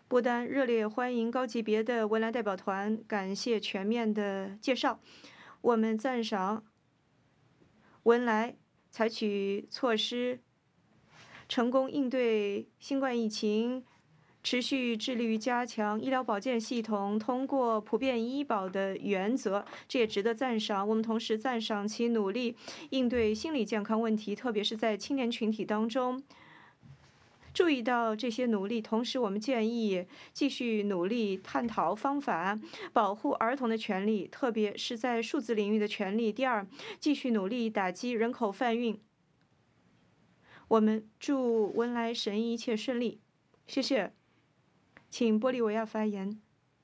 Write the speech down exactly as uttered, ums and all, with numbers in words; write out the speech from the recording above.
不丹热烈欢迎高级别的文莱代表团，感谢全面的介绍。我们赞赏文莱采取措施，成功应对新冠疫情，持续致力于加强医疗保健系统通过普遍医保的原则，这也值得赞赏。我们同时赞赏其努力应对心理健康问题，特别是在青年群体当中。注意到这些努力，同时我们建议继续努力探讨方法，保护儿童的权利，特别是在数字领域的权利。第二，继续努力打击人口贩运。我们祝文莱神医一切顺利，谢谢。请玻利维亚发言。